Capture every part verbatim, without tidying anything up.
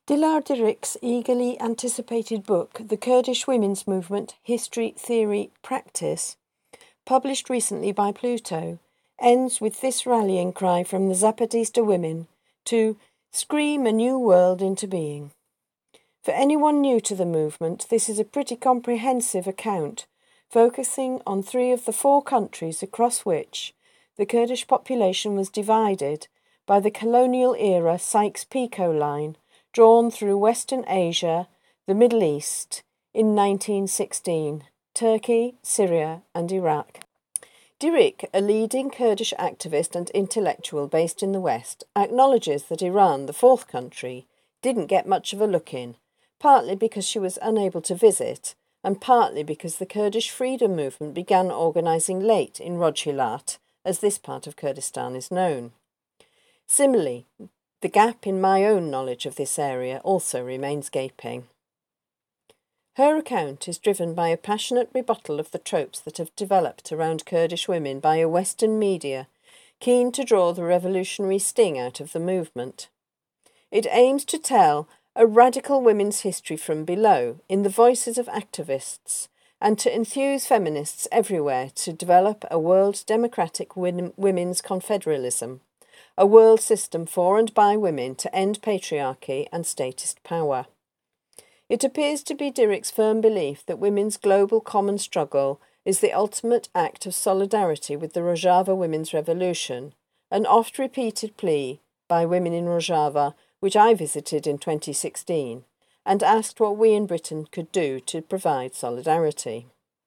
Dilar Dirik's eagerly anticipated book, The Kurdish Women's Movement, History, Theory, Practice, published recently by Pluto, ends with this rallying cry from the Zapatista women to scream a new world into being. For anyone new to the movement, this is a pretty comprehensive account, focusing on three of the four countries across which the Kurdish population was divided by the colonial-era Sykes-Picot line, drawn through Western Asia, the Middle East, in nineteen sixteen, Turkey, Syria and Iraq. Dirik, a leading Kurdish activist and intellectual based in the West, acknowledges that Iran, the fourth country, didn't get much of a look in, partly because she was unable to visit, and partly because the Kurdish freedom movement began organising late in Rojhilat, as this part of Kurdistan is known. Similarly, the gap in my own knowledge of this area also remains gaping. Her account is driven by a passionate rebuttal of the tropes that have developed around Kurdish women by a Western media, keen to draw the revolutionary sting out of the movement. It aims to tell a radical women's history from below, in the voices of activists, and to enthuse feminists everywhere to develop a world democratic women's confederalism, a world system for and by women to end patriarchy and statist power. It appears to be Dirik's firm belief that women's global common struggle is the ultimate act of solidarity with the Rojava women's revolution, an oft-repeated plea by women in Rojava, which I visited in twenty sixteen, and asked what we in Britain could do to provide solidarity.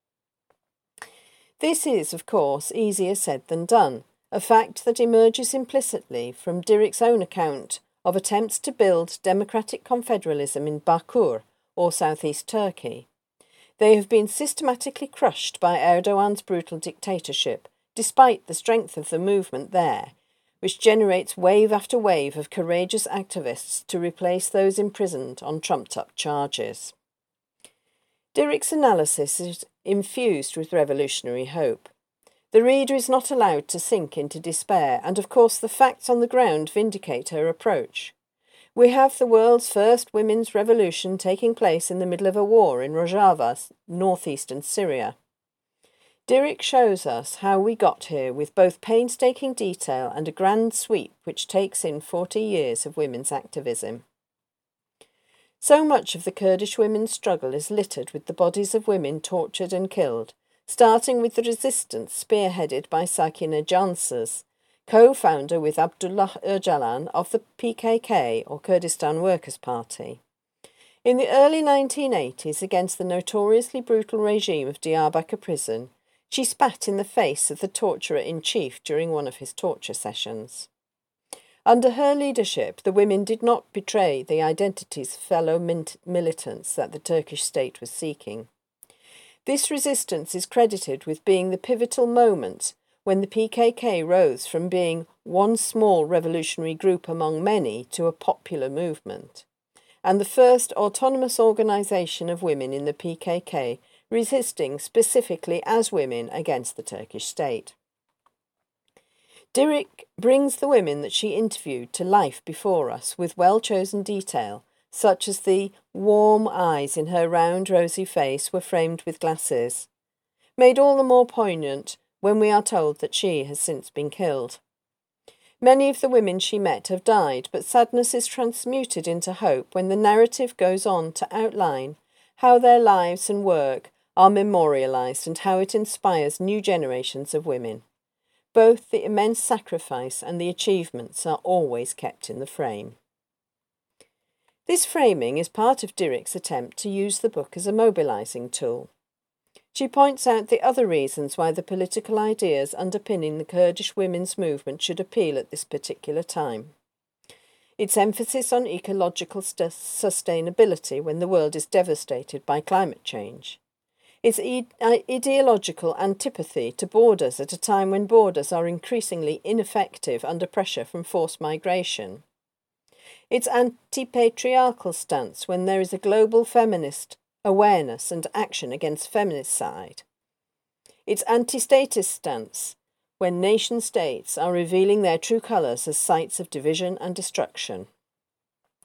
This is, of course, easier said than done, a fact that emerges implicitly from Dirik's own account of attempts to build democratic confederalism in Bakur, or southeast Turkey. They have been systematically crushed by Erdogan's brutal dictatorship, despite the strength of the movement there, which generates wave after wave of courageous activists to replace those imprisoned on trumped-up charges. Dirik's analysis is infused with revolutionary hope. The reader is not allowed to sink into despair, and of course the facts on the ground vindicate her approach. We have the world's first women's revolution taking place in the middle of a war in Rojava, northeastern Syria. Dirik shows us how we got here with both painstaking detail and a grand sweep which takes in forty years of women's activism. So much of the Kurdish women's struggle is littered with the bodies of women tortured and killed, starting with the resistance spearheaded by Sakina Cansız, co-founder with Abdullah Öcalan of the P K K, or Kurdistan Workers' Party. In the early nineteen eighties, against the notoriously brutal regime of Diyarbakir prison, she spat in the face of the torturer-in-chief during one of his torture sessions. Under her leadership, the women did not betray the identities of fellow militants that the Turkish state was seeking. This resistance is credited with being the pivotal moment when the P K K rose from being one small revolutionary group among many to a popular movement, and the first autonomous organisation of women in the P K K resisting specifically as women against the Turkish state. Dirik brings the women that she interviewed to life before us with well-chosen detail, such as the warm eyes in her round rosy face were framed with glasses, made all the more poignant when we are told that she has since been killed. Many of the women she met have died, but sadness is transmuted into hope when the narrative goes on to outline how their lives and work are memorialised and how it inspires new generations of women. Both the immense sacrifice and the achievements are always kept in the frame. This framing is part of Dirik's attempt to use the book as a mobilising tool. She points out the other reasons why the political ideas underpinning the Kurdish women's movement should appeal at this particular time. Its emphasis on ecological st- sustainability when the world is devastated by climate change. Its e- ideological antipathy to borders at a time when borders are increasingly ineffective under pressure from forced migration. Its anti-patriarchal stance when there is a global feminist awareness and action against feminicide. Its anti-statist stance when nation-states are revealing their true colours as sites of division and destruction.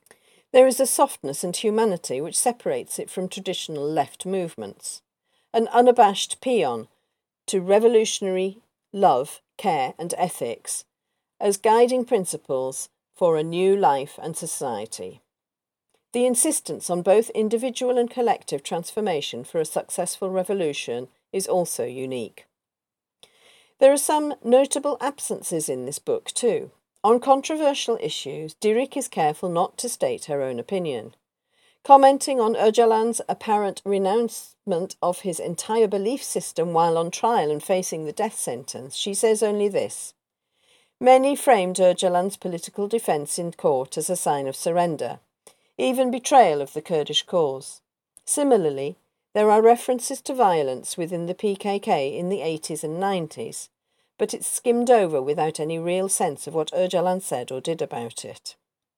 There is a softness and humanity which separates it from traditional left movements, an unabashed paean to revolutionary love, care and ethics as guiding principles for a new life and society. The insistence on both individual and collective transformation for a successful revolution is also unique. There are some notable absences in this book too. On controversial issues, Dirich is careful not to state her own opinion. Commenting on Öcalan's apparent renouncement of his entire belief system while on trial and facing the death sentence, she says only this: "Many framed Öcalan's political defence in court as a sign of surrender, even betrayal of the Kurdish cause. Similarly, there are references to violence within the P K K in the eighties and nineties, but it's skimmed over without any real sense of what Öcalan said or did about it."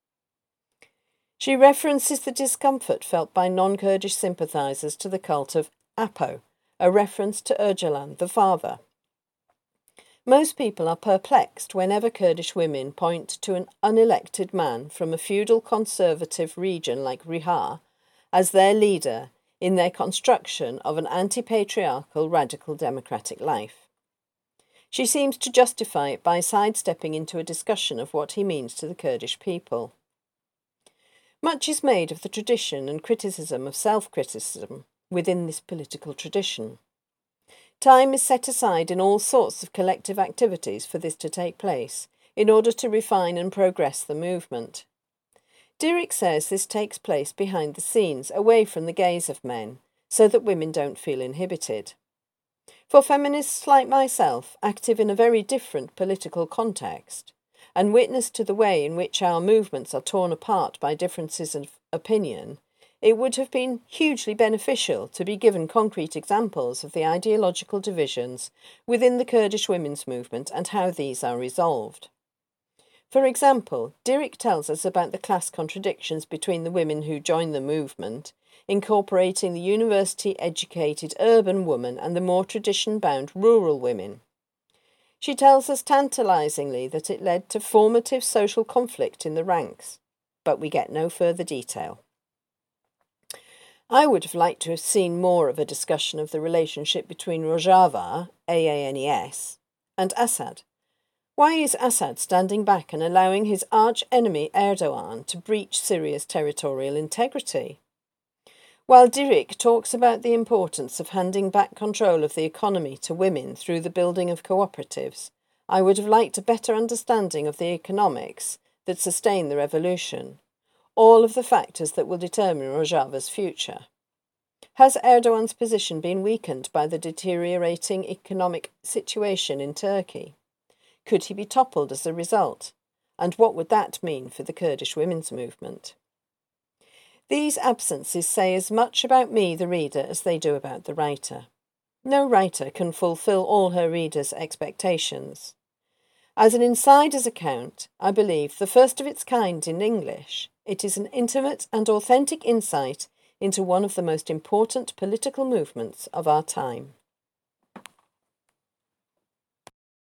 She references the discomfort felt by non-Kurdish sympathisers to the cult of Apo, a reference to Öcalan, the father. Most people are perplexed whenever Kurdish women point to an unelected man from a feudal conservative region like Rihar as their leader in their construction of an anti-patriarchal radical democratic life. She seems to justify it by sidestepping into a discussion of what he means to the Kurdish people. Much is made of the tradition and criticism of self-criticism within this political tradition. Time is set aside in all sorts of collective activities for this to take place, in order to refine and progress the movement. Dirich says this takes place behind the scenes, away from the gaze of men, so that women don't feel inhibited. For feminists like myself, active in a very different political context, and witness to the way in which our movements are torn apart by differences of opinion, it would have been hugely beneficial to be given concrete examples of the ideological divisions within the Kurdish women's movement and how these are resolved. For example, Dirich tells us about the class contradictions between the women who join the movement, incorporating the university-educated urban woman and the more tradition-bound rural women. She tells us tantalisingly that it led to formative social conflict in the ranks, but we get no further detail. I would have liked to have seen more of a discussion of the relationship between Rojava, A A N E S, and Assad. Why is Assad standing back and allowing his arch-enemy Erdogan to breach Syria's territorial integrity? While Dirich talks about the importance of handing back control of the economy to women through the building of cooperatives, I would have liked a better understanding of the economics that sustain the revolution, all of the factors that will determine Rojava's future. Has Erdogan's position been weakened by the deteriorating economic situation in Turkey? Could he be toppled as a result? And what would that mean for the Kurdish women's movement? These absences say as much about me, the reader, as they do about the writer. No writer can fulfil all her readers' expectations. As an insider's account, I believe the first of its kind in English, it is an intimate and authentic insight into one of the most important political movements of our time.